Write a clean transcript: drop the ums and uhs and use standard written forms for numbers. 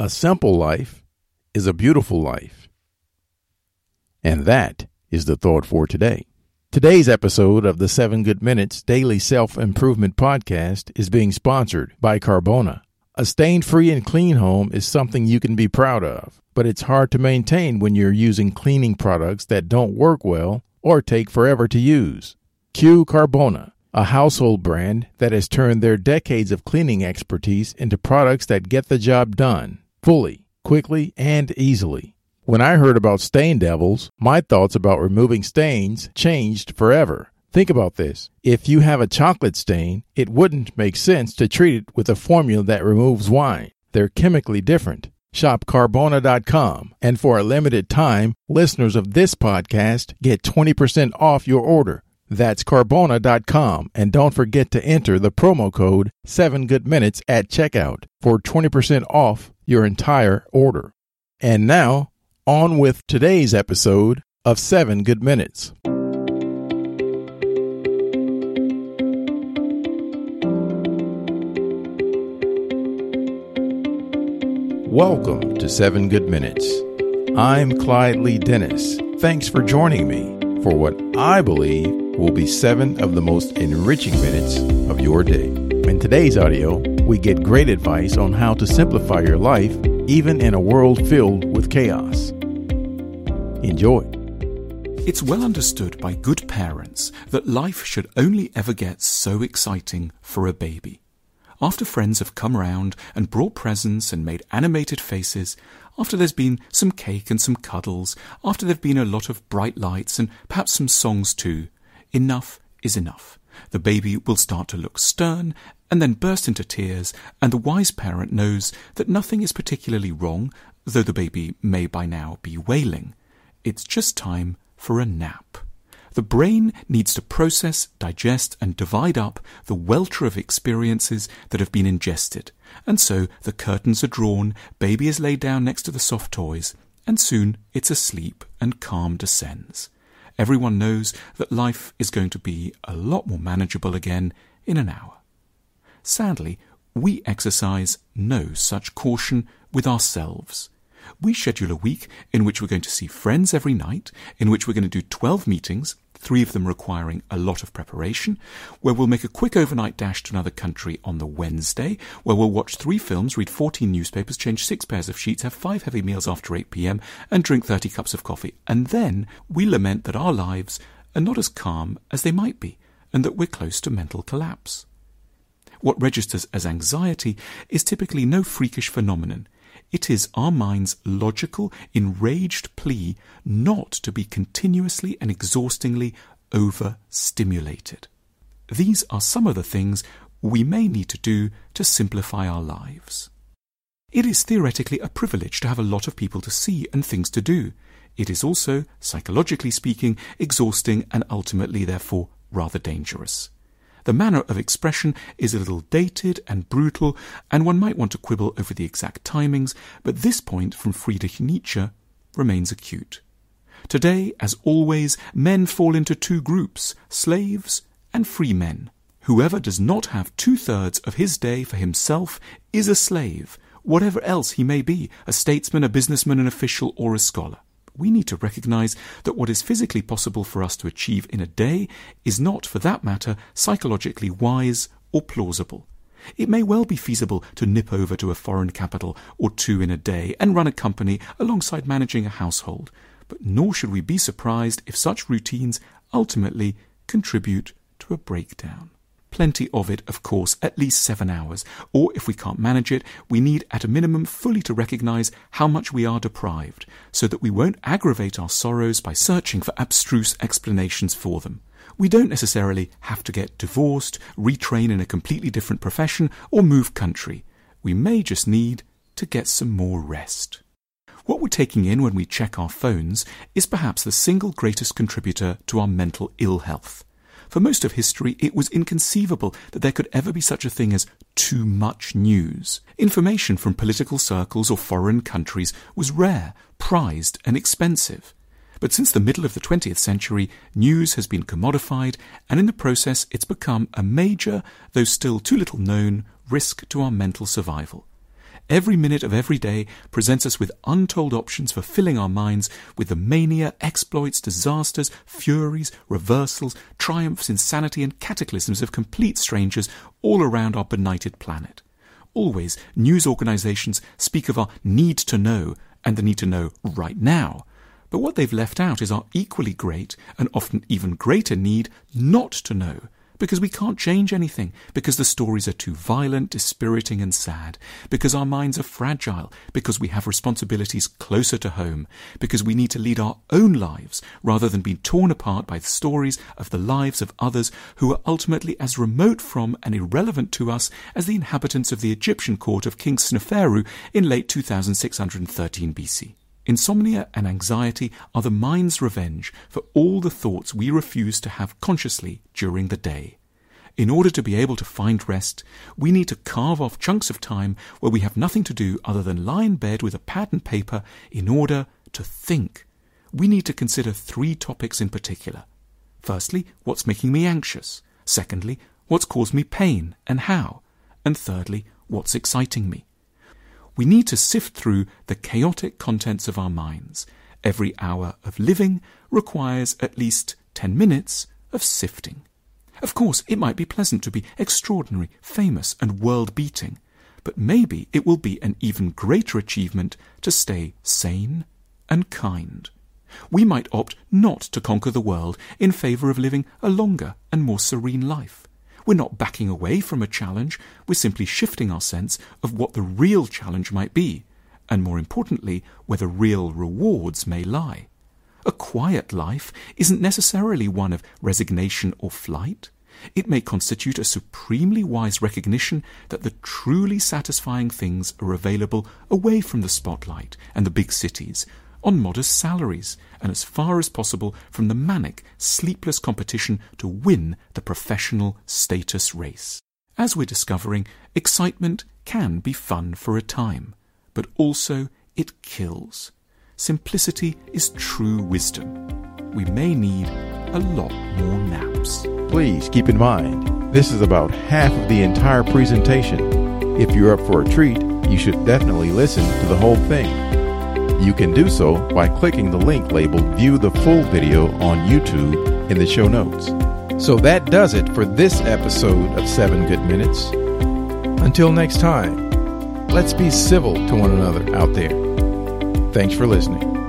A simple life is a beautiful life. And that is the thought for today. Today's episode of the 7 Good Minutes Daily Self-Improvement Podcast is being sponsored by Carbona. A stain-free and clean home is something you can be proud of, but it's hard to maintain when you're using cleaning products that don't work well or take forever to use. Cue Carbona, a household brand that has turned their decades of cleaning expertise into products that get the job done fully, quickly, and easily. When I heard about Stain Devils, my thoughts about removing stains changed forever. Think about this. If you have a chocolate stain, it wouldn't make sense to treat it with a formula that removes wine. They're chemically different. Shop Carbona.com, and for a limited time, listeners of this podcast get 20% off your order. That's Carbona.com, and don't forget to enter the promo code 7GoodMinutes at checkout for 20% off your entire order. And now, on with today's episode of 7 Good Minutes. Welcome to 7 Good Minutes. I'm Clyde Lee Dennis. Thanks for joining me for what I believe will be 7 of the most enriching minutes of your day. In today's audio, we get great advice on how to simplify your life even in a world filled with chaos. Enjoy. It's well understood by good parents that life should only ever get so exciting for a baby. After friends have come round and brought presents and made animated faces, after there's been some cake and some cuddles, after there've been a lot of bright lights and perhaps some songs too, enough is enough. The baby will start to look stern and then burst into tears, and the wise parent knows that nothing is particularly wrong, though the baby may by now be wailing. It's just time for a nap. The brain needs to process, digest, and divide up the welter of experiences that have been ingested. And so the curtains are drawn, baby is laid down next to the soft toys, and soon it's asleep and calm descends. Everyone knows that life is going to be a lot more manageable again in an hour. Sadly, we exercise no such caution with ourselves. We schedule a week in which we're going to see friends every night, in which we're going to do 12 meetings, 3 of them requiring a lot of preparation, where we'll make a quick overnight dash to another country on the Wednesday, where we'll watch 3 films, read 14 newspapers, change 6 pairs of sheets, have 5 heavy meals after 8 p.m, and drink 30 cups of coffee. And then we lament that our lives are not as calm as they might be, and that we're close to mental collapse. What registers as anxiety is typically no freakish phenomenon. It is our mind's logical, enraged plea not to be continuously and exhaustingly overstimulated. These are some of the things we may need to do to simplify our lives. It is theoretically a privilege to have a lot of people to see and things to do. It is also, psychologically speaking, exhausting and ultimately, therefore, rather dangerous. The manner of expression is a little dated and brutal, and one might want to quibble over the exact timings, but this point from Friedrich Nietzsche remains acute. Today, as always, men fall into 2 groups, slaves and free men. Whoever does not have 2/3 of his day for himself is a slave, whatever else he may be, a statesman, a businessman, an official, or a scholar. We need to recognize that what is physically possible for us to achieve in a day is not, for that matter, psychologically wise or plausible. It may well be feasible to nip over to a foreign capital or 2 in a day and run a company alongside managing a household, but nor should we be surprised if such routines ultimately contribute to a breakdown. Plenty of it, of course, at least 7 hours, or if we can't manage it, we need at a minimum fully to recognize how much we are deprived, so that we won't aggravate our sorrows by searching for abstruse explanations for them. We don't necessarily have to get divorced, retrain in a completely different profession, or move country. We may just need to get some more rest. What we're taking in when we check our phones is perhaps the single greatest contributor to our mental ill health. For most of history, it was inconceivable that there could ever be such a thing as too much news. Information from political circles or foreign countries was rare, prized, and expensive. But since the middle of the 20th century, news has been commodified, and in the process it's become a major, though still too little known, risk to our mental survival. Every minute of every day presents us with untold options for filling our minds with the mania, exploits, disasters, furies, reversals, triumphs, insanity, and cataclysms of complete strangers all around our benighted planet. Always, news organizations speak of our need to know and the need to know right now. But what they've left out is our equally great and often even greater need not to know, because we can't change anything, because the stories are too violent, dispiriting and sad, because our minds are fragile, because we have responsibilities closer to home, because we need to lead our own lives rather than be torn apart by the stories of the lives of others who are ultimately as remote from and irrelevant to us as the inhabitants of the Egyptian court of King Sneferu in late 2613 BC. Insomnia and anxiety are the mind's revenge for all the thoughts we refuse to have consciously during the day. In order to be able to find rest, we need to carve off chunks of time where we have nothing to do other than lie in bed with a pad and paper in order to think. We need to consider 3 topics in particular. Firstly, what's making me anxious? Secondly, what's caused me pain and how? And thirdly, what's exciting me? We need to sift through the chaotic contents of our minds. Every hour of living requires at least 10 minutes of sifting. Of course, it might be pleasant to be extraordinary, famous, and world-beating, but maybe it will be an even greater achievement to stay sane and kind. We might opt not to conquer the world in favour of living a longer and more serene life. We're not backing away from a challenge, we're simply shifting our sense of what the real challenge might be, and more importantly, where the real rewards may lie. A quiet life isn't necessarily one of resignation or flight. It may constitute a supremely wise recognition that the truly satisfying things are available away from the spotlight and the big cities, on modest salaries, and as far as possible from the manic, sleepless competition to win the professional status race. As we're discovering, excitement can be fun for a time, but also it kills. Simplicity is true wisdom. We may need a lot more naps. Please keep in mind, this is about half of the entire presentation. If you're up for a treat, you should definitely listen to the whole thing. You can do so by clicking the link labeled View the Full Video on YouTube in the show notes. So that does it for this episode of 7 Good Minutes. Until next time, let's be civil to one another out there. Thanks for listening.